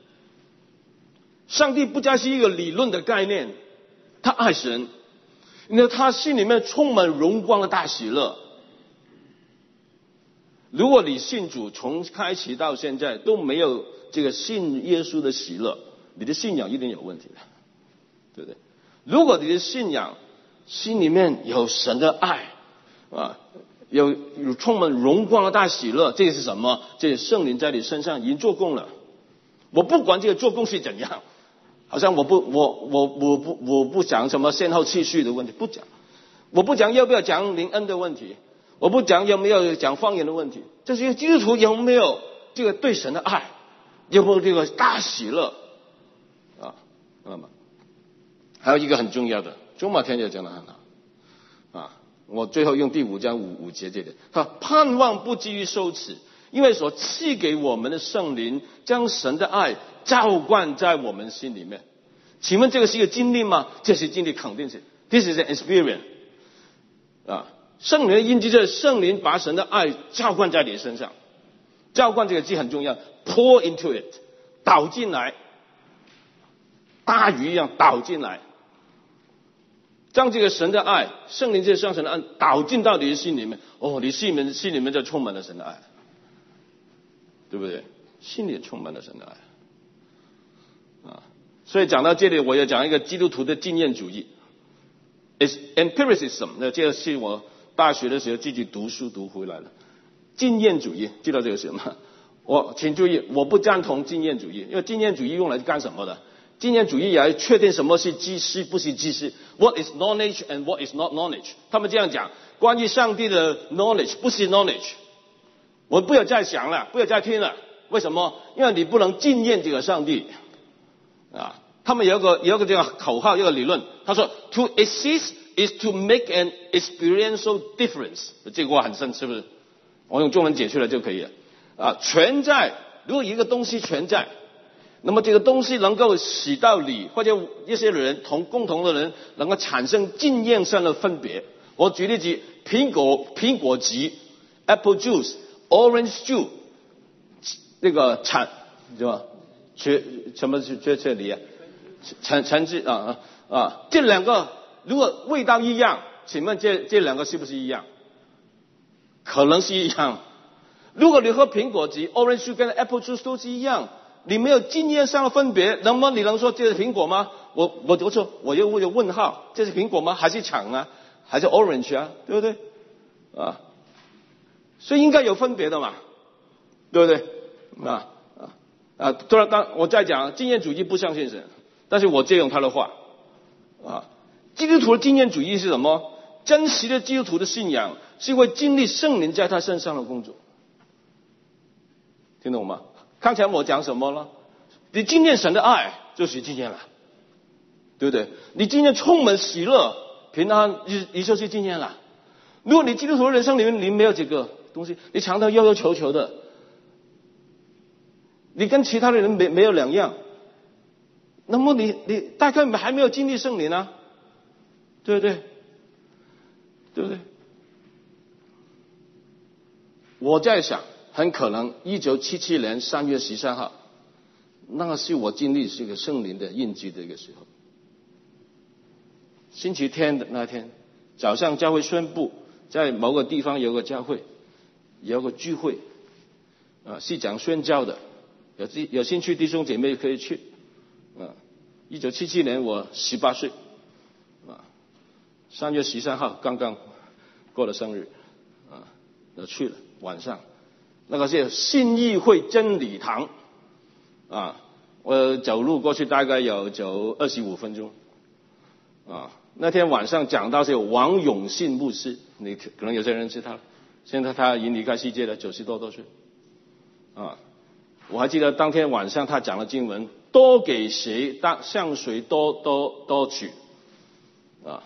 上帝不再是一个理论的概念，他爱神，因为他心里面充满荣光的大喜乐。如果你信主从开始到现在都没有这个信耶稣的喜乐，你的信仰一定有问题的，对不对？如果你的信仰心里面有神的爱啊，有有充满荣光的大喜乐，这是什么？这是圣灵在你身上已经做工了。我不管这个做工是怎样，好像我不我我我不我不讲什么先后次序的问题，不讲，我不讲要不要讲灵恩的问题，我不讲有没有讲方言的问题，这些基督徒有没有这个对神的爱，有没有这个大喜乐啊？那么还有一个很重要的，周马天也讲得很好啊。我最后用第五章五五节这点，他盼望不至于羞耻，因为所赐给我们的圣灵将神的爱浇灌在我们心里面。请问这个是一个经历吗？这是经历，肯定是。This is an experience 啊，圣灵的印记就是圣灵把神的爱浇灌在你身上，浇灌这个字很重要 ，pour into it， 倒进来，大鱼一样倒进来。将这个神的爱，圣灵这上神的爱导进到你的心里面，哦，你心里面心里面就充满了神的爱，对不对？心里充满了神的爱啊！所以讲到这里，我要讲一个基督徒的经验主义 ，is empiricism。那这个是我大学的时候自己读书读回来的。经验主义，知道这个是什么？我请注意，我不赞同经验主义，因为经验主义用来干什么的？经验主义也要确定什么是知识，不是知识。What is knowledge and what is not knowledge？ 他们这样讲，关于上帝的 knowledge 不是 knowledge。我不要再想了，不要再听了。为什么？因为你不能经验这个上帝啊。他们有一个有一个这个口号，一个理论，他说 ：“To exist is to make an experiential difference。”这个话很深，是不是？我用中文解出来就可以了啊。存在，如果一个东西存在。那么这个东西能够使到你或者一些人同共同的人能够产生经验上的分别。我举例子，苹果苹果汁 ，apple juice、orange juice， 那个产是吧？缺什么是缺这里啊？产产质啊啊啊！这两个如果味道一样，请问这这两个是不是一样？可能是一样。如果你喝苹果汁 ，orange juice 跟 apple juice 都是一样。你没有经验上的分别，那么你能说这是苹果吗？我我我说我又有问号，这是苹果吗？还是橙啊？还是 orange 啊？对不对？啊，所以应该有分别的嘛，对不对？啊啊啊！当然，当我在讲经验主义不相信神，但是我借用他的话啊，基督徒的经验主义是什么？真实的基督徒的信仰是会经历圣灵在他身上的工作，听懂吗？刚才我讲什么了？你经验神的爱就是经验了，对不对？你经验充满喜乐、平安，你你就是经验了。如果你基督徒的人生里面你没有这个东西，你常常忧忧愁愁的，你跟其他的人没没有两样，那么你你大概还没有经历圣灵啊，对不对？对不对？我在想。很可能一九七七年三月十三号，那个是我经历这个圣灵的印记的一个时候。星期天的那天早上，教会宣布在某个地方有个教会有个聚会，啊，是讲宣教的， 有有兴趣弟兄姐妹可以去。啊，一九七七年我十八岁，啊，三月十三号刚刚过了生日，啊，就去了。晚上，那个是信义会真理堂，啊，我走路过去大概有走二十五分钟，啊，那天晚上讲到是王永信牧师，你可能有些人知道，现在他已经离开世界了，九十多多岁，啊，我还记得当天晚上他讲的经文，多给谁，当向谁多多多取，啊。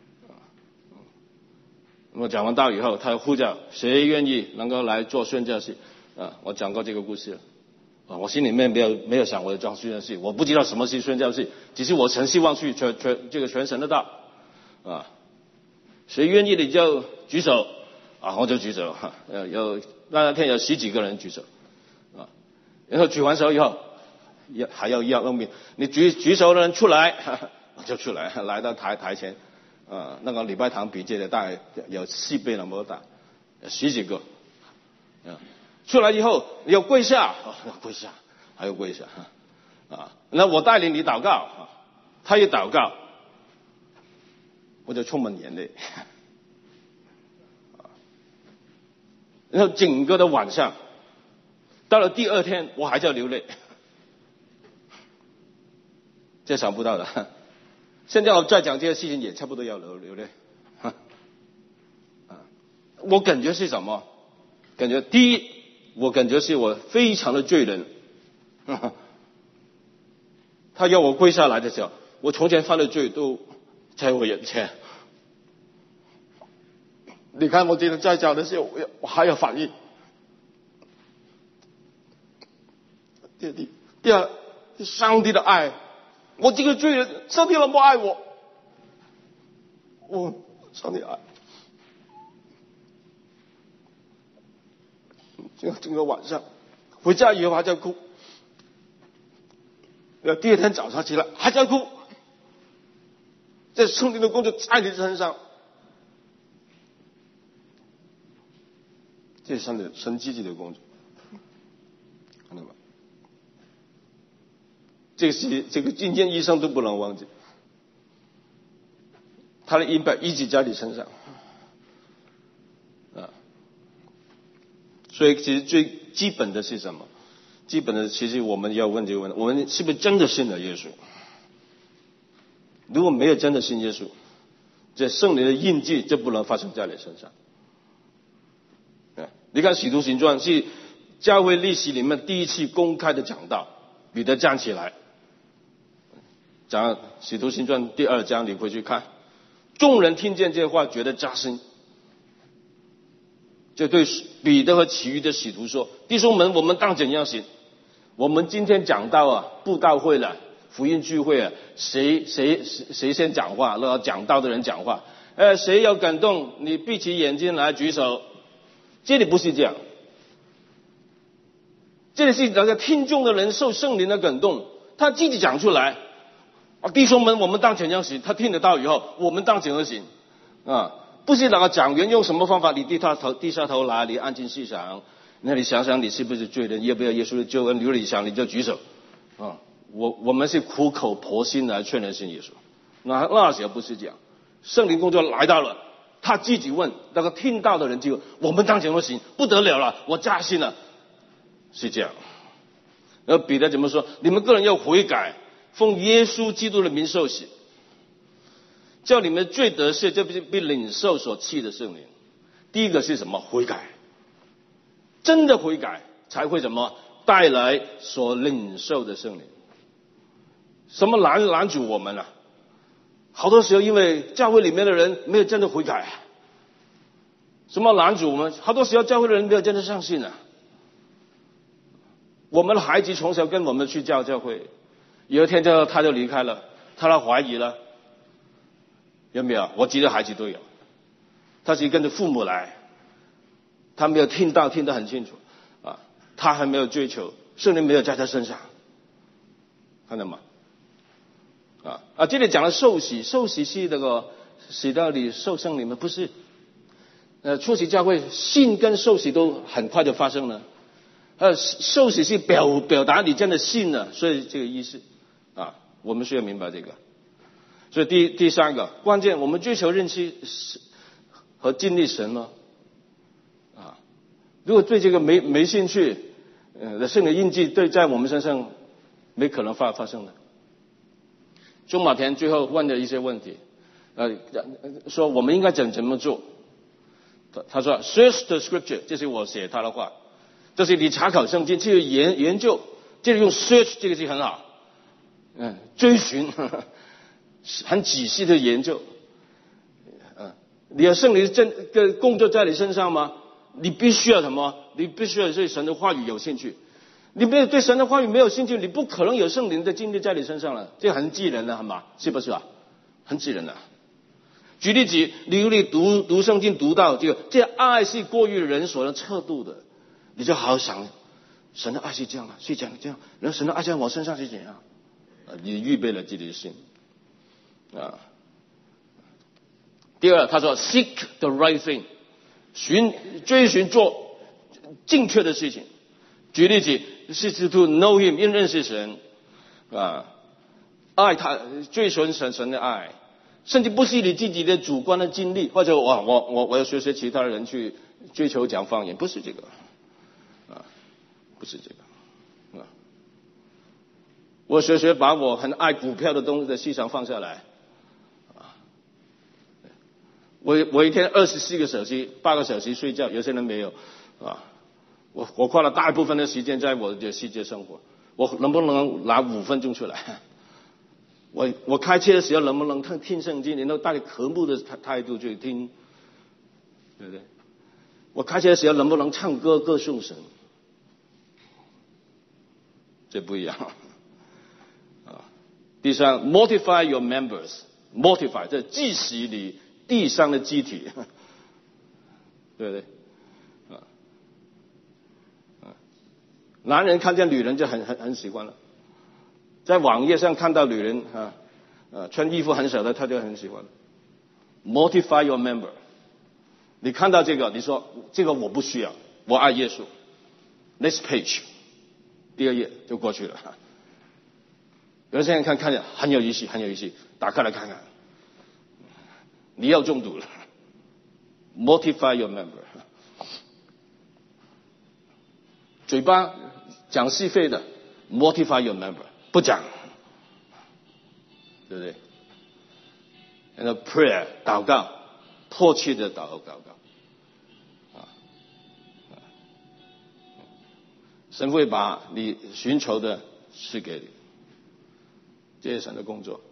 我讲完道以后，他呼叫谁愿意能够来做宣教士啊？我讲过这个故事了啊，我心里面没有没有想我要做宣教士，我不知道什么是宣教士，只是我很希望去全全这个全神的道啊。谁愿意的就举手啊，我就举手哈。有有那天有十几个人举手啊，然后举完手以后，要还要要用命，你举举手的人出来，我就出来，来到台台前。啊，那个礼拜堂比这个大概有四倍那么大，十几个，啊，出来以后要跪下，哦、要跪下，还要跪下，啊，那我带领你祷告，啊，他一祷告，我就充满眼泪，啊，然后整个的晚上，到了第二天我还在流泪，这想不到的。现在我再讲这个事情也差不多要流流泪，啊，我感觉是什么？感觉第一，我感觉是我非常的罪人，啊，他要我跪下来的时候，我从前犯的罪都在我眼前。你看我今天在讲的时候，我我还有反应。第第第二，上帝的爱。我这个罪人，上帝那么爱我，我上帝爱，整个整个晚上回家以后还在哭，第二天早上起来还在哭，这圣灵的工作在你身上，这是神的神积极的工作，看到吗？这个是这个今天医生都不能忘记，他的 impact 一直在你身上，啊，所以其实最基本的是什么？基本的其实我们要问这个问题：我们是不是真的信了耶稣？如果没有真的信耶稣，这圣灵的印记就不能发生在你身上。啊，你看《使徒行传》是教会历史里面第一次公开的讲道，彼得站起来。讲《使徒行传》第二章，你回去看，众人听见这话，觉得扎心，就对彼得和其余的使徒说：“弟兄们，我们当怎样行？我们今天讲到啊，布道会了，福音聚会啊，谁谁谁谁先讲话？那讲道的人讲话，呃，谁有感动，你闭起眼睛来举手。这里不是这样，这里是那个听众的人受圣灵的感动，他自己讲出来。”啊，弟兄们，我们当怎样行？他听得到以后，我们当怎样行？啊，不是那个讲员用什么方法，你低他头低下头来，你安静思想，那你想想你是不是罪人，要不要耶稣的救恩？如果你想，你就举手。啊，我我们是苦口婆心来劝人信耶稣，那那时候不是这样，圣灵工作来到了，他自己问那个听到的人就我们当怎样行？不得了了，我扎心了，是这样。然后彼得怎么说？你们个人要悔改。奉耶稣基督的名受洗，叫你们罪得赦，这不是被领受所赐的圣灵。第一个是什么？悔改，真的悔改才会什么带来所领受的圣灵。什么拦拦阻我们啊？好多时候因为教会里面的人没有真的悔改，什么拦阻我们？好多时候教会的人没有真的相信啊。我们的孩子从小跟我们去教教会。有一天就他就离开了，他来怀疑了，有没有？我几个孩子都有，他是跟着父母来，他没有听到听得很清楚啊，他还没有追求，圣灵没有在他身上，看到吗？啊啊！这里讲了受洗，受洗是那个洗到你受圣灵吗？不是，呃，初期教会信跟受洗都很快就发生了。 呃，受洗是表表达你真的信了，所以这个意思啊，我们需要明白这个。所以第第三个关键，我们追求认识和经历神吗？啊，如果对这个没没兴趣，呃，圣灵印记对在我们身上没可能发发生的。钟马田最后问了一些问题，呃，说我们应该怎怎么做？他他说 ，search the scripture， 这是我写他的话，就是你查考圣经去研研究，这里用 search 这个是很好，嗯，追寻。呵呵很仔细的研究，嗯，你的圣灵真的工作在你身上吗？你必须要什么？你必须要对神的话语有兴趣。你没有对神的话语没有兴趣，你不可能有圣灵的经历在你身上了。这很气人的，好吗？是不是啊？很气人的。举例子，例如你读读圣经读到这个，这爱是过于人所能测度的，你就好好想，神的爱是这样啊，是这样这样，然后神的爱在我身上是怎样？啊，你预备了自己的心。啊，第二，他说 seek the right thing， 寻追寻做正确的事情。举例子是 to know him， 因认识神啊，爱他，追寻神神的爱，甚至不是你自己的主观的经历，或者我我我我要学学其他人去追求讲方言，不是这个啊，不是这个啊，我学学把我很爱股票的东西的思想放下来。我我一天二十四个小时，八个小时睡觉，有些人没有啊。我我花了大部分的时间在我的世界生活，我能不能拿五分钟出来？我我开车的时候能不能听听圣经，然后带着渴慕的态度去听，对不对？我开车的时候能不能唱歌歌颂神？这不一样啊。第三 ，mortify your members，mortify 这祭死你地上的机体，对不对？啊啊，男人看见女人就很很很喜欢了，在网页上看到女人啊啊穿衣服很少的，他就很喜欢了。Mortify your member， 你看到这个，你说这个我不需要，我爱耶稣。Next page， 第二页就过去了。有人现在看看见很有意思，很有意思，打开来看看。你要中毒了 ，mortify your member。嘴巴讲是非的 ，mortify your member， 不讲，对不对？然后 prayer 祷告，迫切的祷告，啊，神会把你寻求的赐给你，这是神的工作。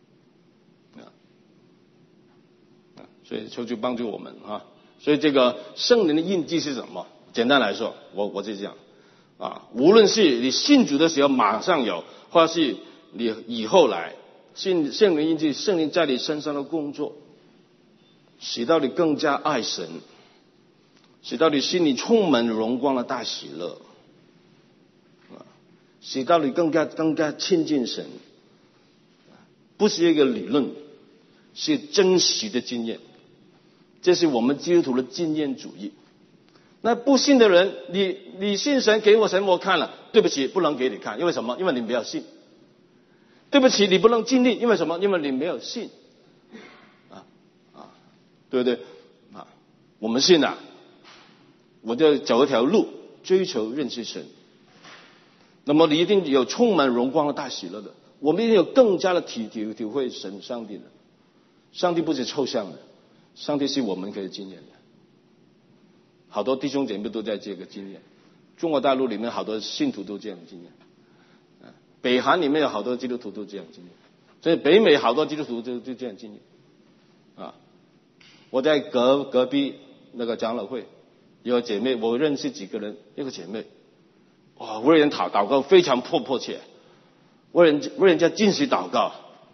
所以求主帮助我们啊！所以这个圣灵的印记是什么？简单来说，我我就这样啊，无论是你信主的时候马上有，或者是你以后来，信圣灵印记，圣灵在你身上的工作，使到你更加爱神，使到你心里充满荣光的大喜乐，啊，使到你更加更加亲近神，不是一个理论，是真实的经验。这是我们基督徒的经验主义。那不信的人，你你信神，给我神我看了，对不起，不能给你看，因为什么？因为你没有信。对不起，你不能经历，因为什么？因为你没有信。啊啊，对不对？啊，我们信啊，我就走一条路，追求认识神。那么你一定有充满荣光的大喜乐的，我们一定有更加的体体体会神上帝的。上帝不是抽象的。上帝是我们可以经验的，好多弟兄姐妹都在这个经验。中国大陆里面好多信徒都这样经验，北韩里面有好多基督徒都这样经验，所以北美好多基督徒都就这样经验。啊，我在隔隔壁那个长老会有个姐妹，我认识几个人，一个姐妹，哇，为人祷祷告非常迫迫切，为人为人家进食祷告。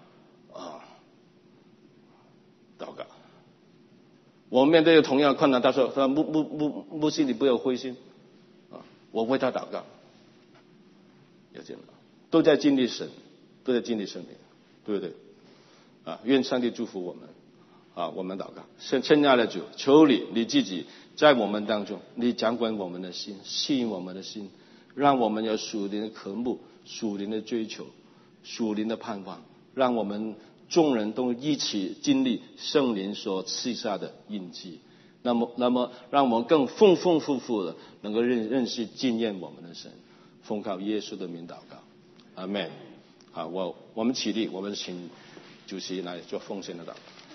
我们面对同样的困难，他说：“他说牧牧牧牧师，你不要灰心啊，我为他祷告。”有这样的，都在经历神，都在经历圣灵，对不对？啊，愿上帝祝福我们啊！我们祷告，亲亲爱的主，求你你自己在我们当中，你掌管我们的心，吸引我们的心，让我们有属灵的渴慕、属灵的追求、属灵的盼望，让我们众人都一起经历圣灵所赐下的印记。那么，那么让我们更丰丰富富的能够认认识、经验我们的神。奉靠耶稣的名祷告，阿们。好，我我们起立，我们请主席来做奉献的祷告。